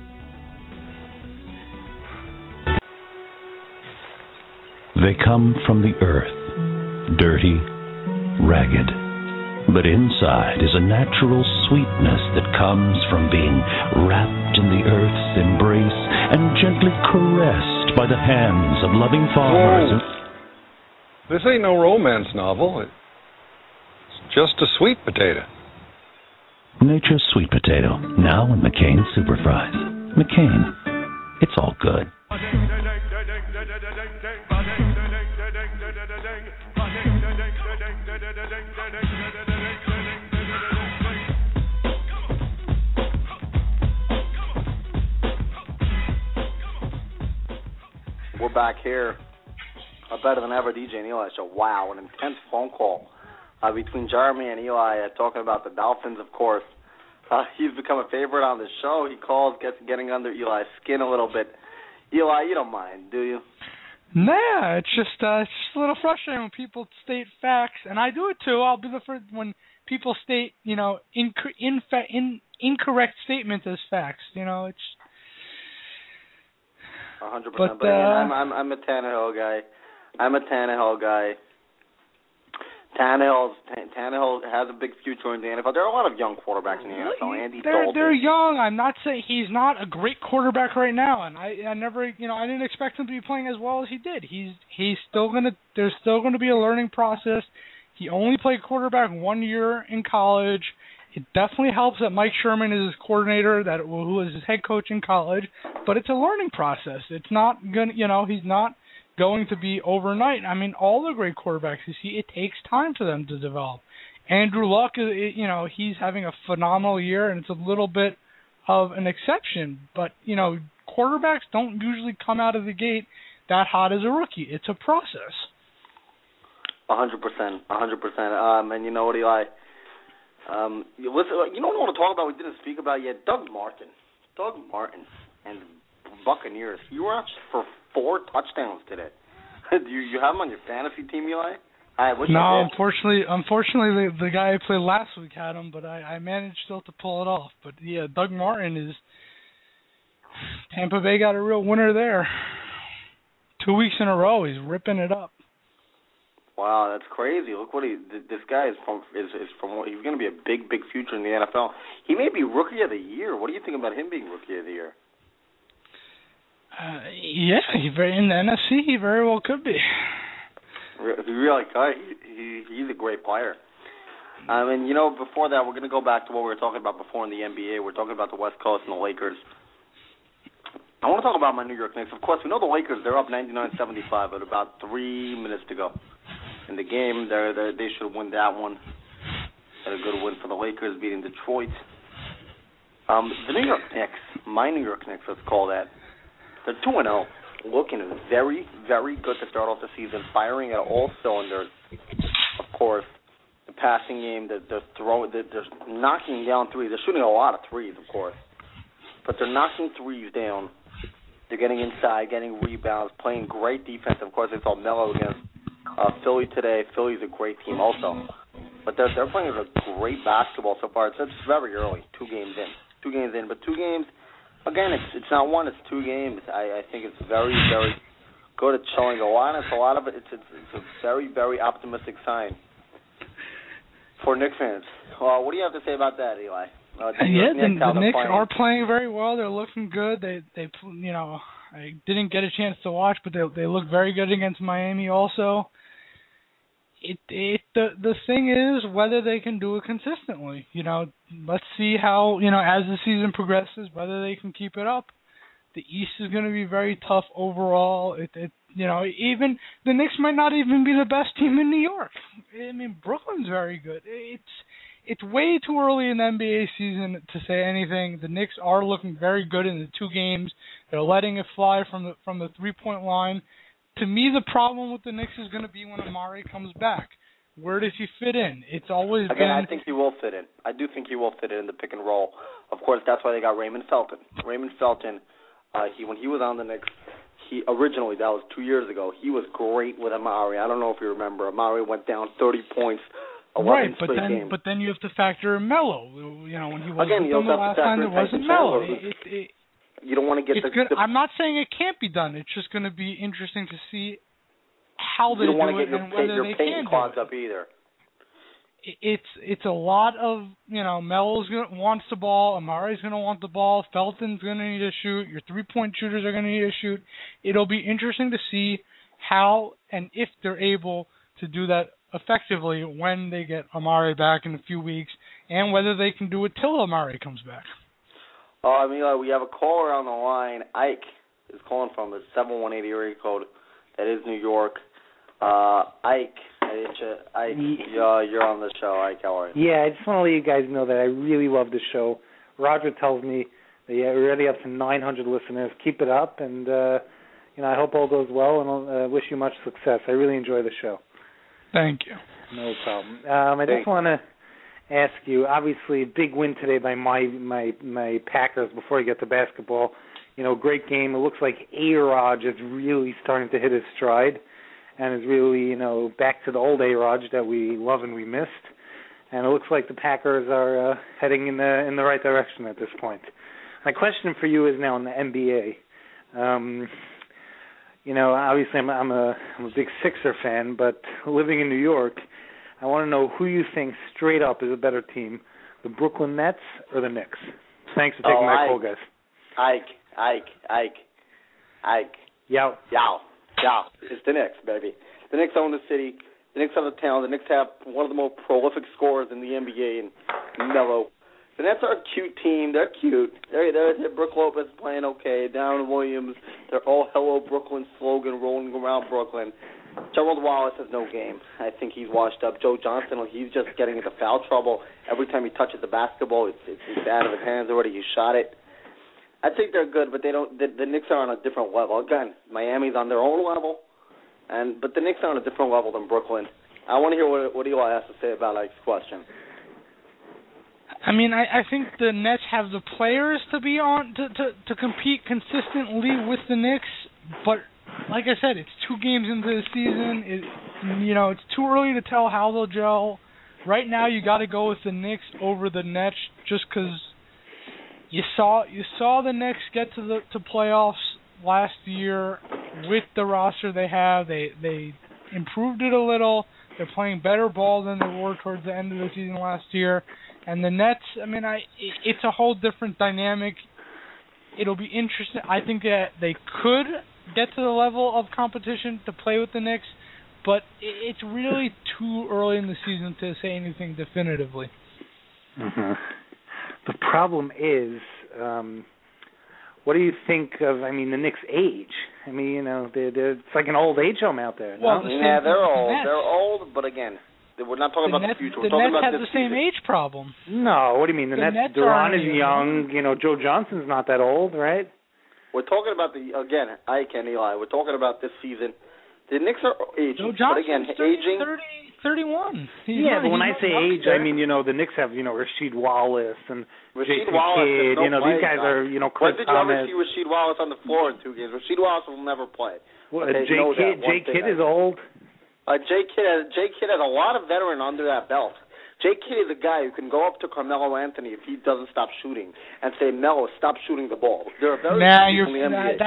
They come from the earth, dirty, ragged. But inside is a natural sweetness that comes from being wrapped in the earth's embrace and gently caressed by the hands of loving farmers. Whoa. This ain't no romance novel. It's just a sweet potato. Nature's sweet potato, now in McCain Super Fries. McCain, it's all good. We're back here. Better Than Ever, DJ and Eli show. Wow, an intense phone call between Jeremy and Eli talking about the Dolphins, of course. He's become a favorite on the show. He calls, getting under Eli's skin a little bit. Eli, you don't mind, do you? Nah, it's just a little frustrating when people state facts, and I do it too. I'll be the first when people state, incorrect statements as facts. It's 100%. But again, I'm a Tannehill guy. Tannehill has a big future in the NFL. There are a lot of young quarterbacks in the NFL. Andy Dalton. They're young. I'm not saying he's not a great quarterback right now, and I never, I didn't expect him to be playing as well as he did. He's still gonna. There's still going to be a learning process. He only played quarterback 1 year in college. It definitely helps that Mike Sherman is his coordinator, who was his head coach in college. But it's a learning process. It's not gonna, he's not going to be overnight. I mean, all the great quarterbacks you see, it takes time for them to develop. Andrew Luck, he's having a phenomenal year, and it's a little bit of an exception. But, quarterbacks don't usually come out of the gate that hot as a rookie. It's a process. 100%. And you know what, Eli? Listen, you know what I want to talk about? We didn't speak about yet. Doug Martin and the Buccaneers. You were out for 4 touchdowns today. Do you have him on your fantasy team, Eli? No, unfortunately, the guy I played last week had him, but I managed still to pull it off. But yeah, Doug Martin is. Tampa Bay got a real winner there. 2 weeks in a row, he's ripping it up. Wow, that's crazy. Look what this guy is from. He's going to be a big future in the NFL. He may be Rookie of the Year. What do you think about him being Rookie of the Year? Yeah, in the NFC, he very well could be. He's a great player. And, before that, we're going to go back to what we were talking about before in the NBA. We're talking about the West Coast and the Lakers. I want to talk about my New York Knicks. Of course, we know the Lakers, they're up 99-75 with about 3 minutes to go. In the game, they should win that one. Had a good win for the Lakers, beating Detroit. The New York Knicks, my New York Knicks, let's call that, they're 2-0, looking very, very good to start off the season, firing at all cylinders. Of course, the passing game, they're knocking down threes. They're shooting a lot of threes, of course, but they're knocking threes down. They're getting inside, getting rebounds, playing great defense. Of course, they saw Melo against Philly today. Philly's a great team also, but they're playing a great basketball so far. It's very early, 2 games in, but 2 games. Again, it's not 1, it's 2 games. I think it's very, very good at showing a lot. It's a lot of it. It's a very, very optimistic sign for Knicks fans. What do you have to say about that, Eli? The Knicks are playing very well. They're looking good. They I didn't get a chance to watch, but they look very good against Miami also. The thing is whether they can do it consistently. Let's see how, as the season progresses, whether they can keep it up. The East is going to be very tough overall. Even the Knicks might not even be the best team in New York. I mean, Brooklyn's very good. It's way too early in the NBA season to say anything. The Knicks are looking very good in the 2 games. They're letting it fly from the 3-point line. to me, the problem with the Knicks is going to be when Amari comes back. Where does he fit in? It's always been... Again, I think he will fit in. I do think he will fit in the pick and roll. Of course, that's why they got Raymond Felton. Raymond Felton, when he was on the Knicks, originally, that was 2 years ago, he was great with Amari. I don't know if you remember. Amari went down 30 points, 11 straight games. But then you have to factor in Melo. You know, when he was with them the last time, it wasn't Melo. You don't want to get I'm not saying it can't be done. It's just going to be interesting to see how they do it and whether they can do it. Up either. It's a lot of, you know, Melo's wants the ball, Amari's going to want the ball, Felton's going to need to shoot, your three-point shooters are going to need to shoot. It'll be interesting to see how and if they're able to do that effectively when they get Amari back in a few weeks, and whether they can do it till Amari comes back. We have a caller on the line. Ike is calling from the 718 area code. That is New York. Ike, you're on the show. Ike, how are you? Yeah, I just want to let you guys know that I really love the show. Roger tells me that we're already up to 900 listeners. Keep it up, and I hope all goes well, and I wish you much success. I really enjoy the show. Thank you. No problem. I just want to ask you, obviously, big win today by my Packers before I get to basketball. You know, great game. It looks like A-Rod is really starting to hit his stride and is really, you know, back to the old A-Rod that we love and we missed. And it looks like the Packers are heading in the right direction at this point. My question for you is now in the NBA. You know, obviously I'm a big Sixer fan, but living in New York, I want to know who you think straight up is a better team, the Brooklyn Nets or the Knicks. Thanks for taking my call, guys. Ike. Yow. It's the Knicks, baby. The Knicks own the city. The Knicks own the town. The Knicks have one of the most prolific scorers in the NBA in Melo. The Nets are a cute team. They're cute. They're Brook Lopez playing okay. Darren Williams. They're all Hello Brooklyn slogan rolling around Brooklyn. Gerald Wallace has no game. I think he's washed up. Joe Johnson, he's just getting into foul trouble. Every time he touches the basketball, it's out of his hands already. He shot it. I think they're good, but they don't. The Knicks are on a different level. Again, Miami's on their own level, but the Knicks are on a different level than Brooklyn. I want to hear what Eli has to say about Ike's question. I mean, I think the Nets have the players to be on to compete consistently with the Knicks, but like I said, it's 2 games into the season. It's too early to tell how they'll gel. Right now, you got to go with the Knicks over the Nets, just because you saw the Knicks get to playoffs last year with the roster they have. They improved it a little. They're playing better ball than they were towards the end of the season last year. And the Nets, I mean, it's a whole different dynamic. It'll be interesting. I think that they could get to the level of competition to play with the Knicks, but it's really too early in the season to say anything definitively. Mm-hmm. The problem is, what do you think of, the Knicks' age? I mean, it's like an old age home out there. Well, no? Yeah, they're old. They're old, but again, we're not talking about the future. We're talking about the Nets have the same age problem. No, what do you mean? The Nets, Duran is young. Joe Johnson's not that old, right? We're talking about Ike and Eli. We're talking about this season. The Knicks are aging, Joe Johnson's but again, aging. 31. But when I say age, I mean, the Knicks have, Rasheed Wallace and Rasheed Jason Wallace Kidd. These guys are, Kurt When did you Thomas. ever see Rasheed Wallace on the floor in 2 games? Rasheed Wallace will never play. Well, Jay Kidd is old. Jay Kidd has a lot of veteran under that belt. Jay Kidd is a guy who can go up to Carmelo Anthony if he doesn't stop shooting and say, "Melo, stop shooting the ball." There are very few people in the NBA.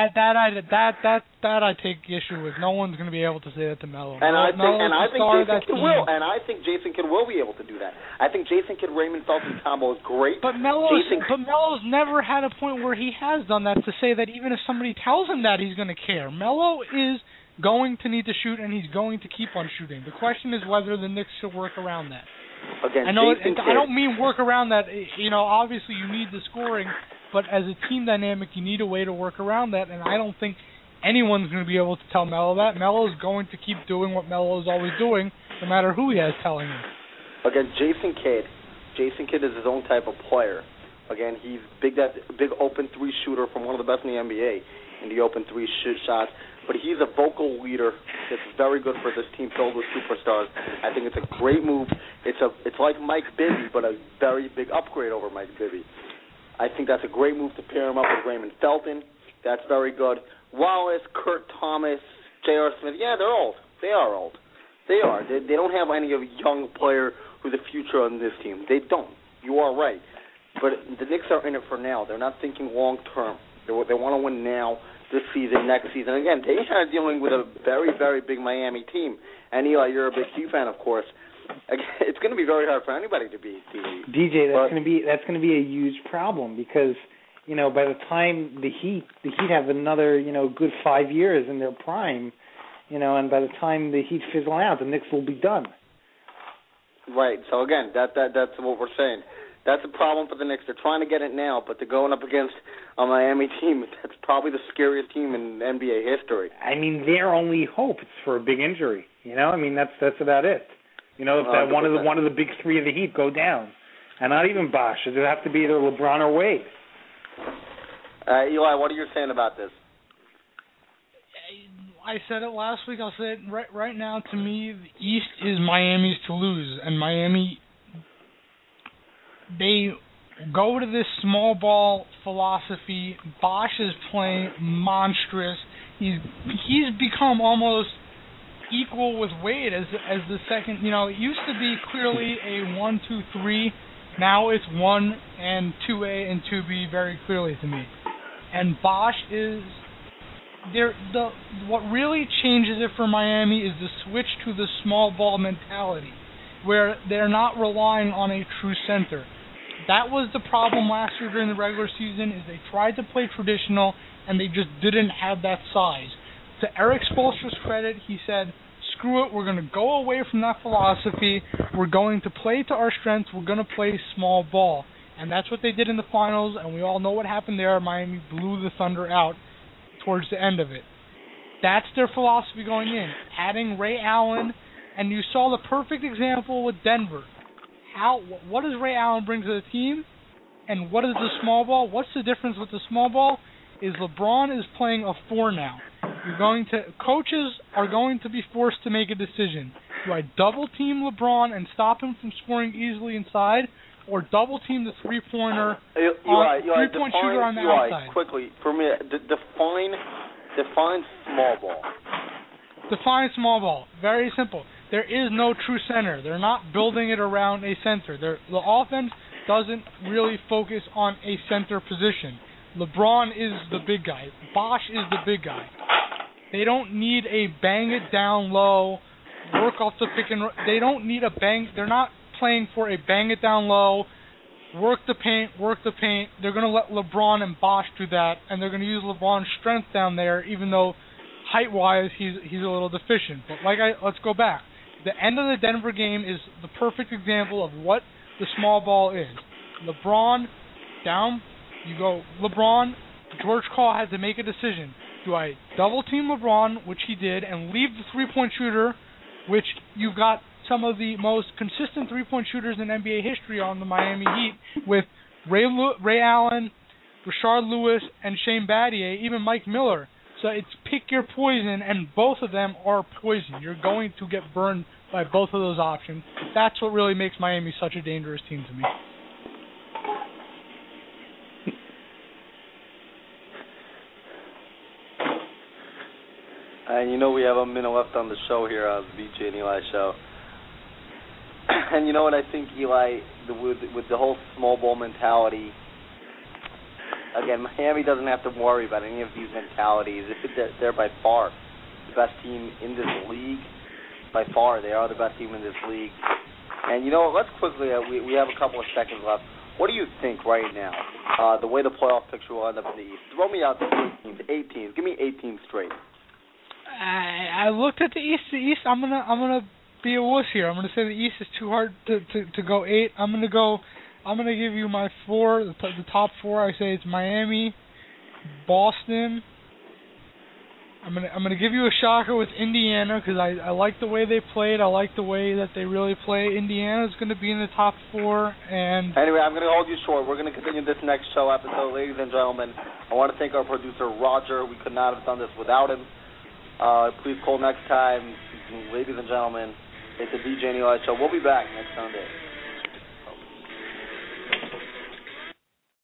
That I take issue with. No one's going to be able to say that to Melo. And I think Jason Kidd will. And I think Jason Kidd will be able to do that. I think Jason Kidd Raymond Felton combo is great. But Melo's never had a point where he has done that to say that even if somebody tells him that, he's going to care. Melo is going to need to shoot, and he's going to keep on shooting. The question is whether the Knicks should work around that. Again, I don't mean work around that. Obviously you need the scoring, but as a team dynamic, you need a way to work around that, and I don't think anyone's going to be able to tell Melo that. Melo is going to keep doing what Melo is always doing, no matter who he has telling him. Again, Jason Kidd is his own type of player. Again, he's big open 3 shooter from one of the best in the NBA in the open 3 shots. but he's a vocal leader that's very good for this team filled with superstars. I think it's a great move. It's like Mike Bibby, but a very big upgrade over Mike Bibby. I think that's a great move to pair him up with Raymond Felton. That's very good. Wallace, Kurt Thomas, J.R. Smith, yeah, they're old. They are old. They are. They don't have any young player who's the future on this team. They don't. You are right. But the Knicks are in it for now. They're not thinking long term. They want to win now, this season, next season. Again, they are dealing with a very, very big Miami team. And Eli, you're a big Heat fan, of course. Again, it's going to be very hard for anybody to beat the Heat. DJ, that's going to be a huge problem because by the time the Heat have another good 5 years in their prime, and by the time the Heat fizzle out, the Knicks will be done. Right. So again, that's what we're saying. That's a problem for the Knicks. They're trying to get it now, but they're going up against a Miami team that's probably the scariest team in NBA history. I mean, their only hope is for a big injury. That's about it. If that one of the big three of the Heat go down, and not even Bosh, it would have to be either LeBron or Wade. Eli, what are you saying about this? I said it last week. I'll say it right now. To me, the East is Miami's to lose, and Miami, they go to this small ball philosophy. Bosh is playing monstrous. He's become almost equal with Wade as the second. It used to be clearly a 1-2-3. Now it's 1 and 2A and 2B very clearly to me. And Bosh is there. What really changes it for Miami is the switch to the small ball mentality, where they're not relying on a true center. That was the problem last year during the regular season, is they tried to play traditional and they just didn't have that size. To Eric Spoelstra's credit, he said, screw it, we're going to go away from that philosophy. We're going to play to our strengths. We're going to play small ball. And that's what they did in the finals, and we all know what happened there. Miami blew the Thunder out towards the end of it. That's their philosophy going in. Adding Ray Allen, and you saw the perfect example with Denver. What does Ray Allen bring to the team, and what is the small ball? What's the difference with the small ball? Is LeBron is playing a 4 now. Coaches are going to be forced to make a decision. Do I double team LeBron and stop him from scoring easily inside, or double team the three-pointer three-point shooter on the outside? Quickly, for me, define small ball. Define small ball. Very simple. There is no true center. They're not building it around a center. The offense doesn't really focus on a center position. LeBron is the big guy. Bosh is the big guy. They don't need a bang it down low, work off the pick and roll. They don't need a bang. They're not playing for a bang it down low, work the paint. They're going to let LeBron and Bosh do that, and they're going to use LeBron's strength down there, even though height-wise he's a little deficient. But let's go back. The end of the Denver game is the perfect example of what the small ball is. LeBron down. You go LeBron. George Karl had to make a decision. Do I double team LeBron, which he did, and leave the three-point shooter, which you've got some of the most consistent three-point shooters in NBA history on the Miami Heat, with Ray Allen, Rashard Lewis, and Shane Battier, even Mike Miller. So it's pick your poison, and both of them are poison. You're going to get burned by both of those options. That's what really makes Miami such a dangerous team to me. And we have a minute left on the show here on the BJ and Eli show. And you know what I think, Eli, with the whole small ball mentality, again, Miami doesn't have to worry about any of these mentalities. They're by far the best team in this league. By far, they are the best team in this league. And you know what, let's quickly, we have a couple of seconds left. What do you think right now, the way the playoff picture will end up in the East? Throw me out the 8 teams. Give me 8 teams straight. I looked at the East. The East, I'm gonna be a wuss here. I'm gonna say the East is too hard to go 8. I'm gonna give you my 4. The top 4. I say it's Miami, Boston. I'm gonna give you a shocker with Indiana because I like the way they played. I like the way that they really play. Indiana's gonna be in the top 4. And anyway, I'm gonna hold you short. We're gonna continue this next episode, ladies and gentlemen. I want to thank our producer Roger. We could not have done this without him. Please call next time. Ladies and gentlemen, it's the DJ and Eli Show. We'll be back next Sunday.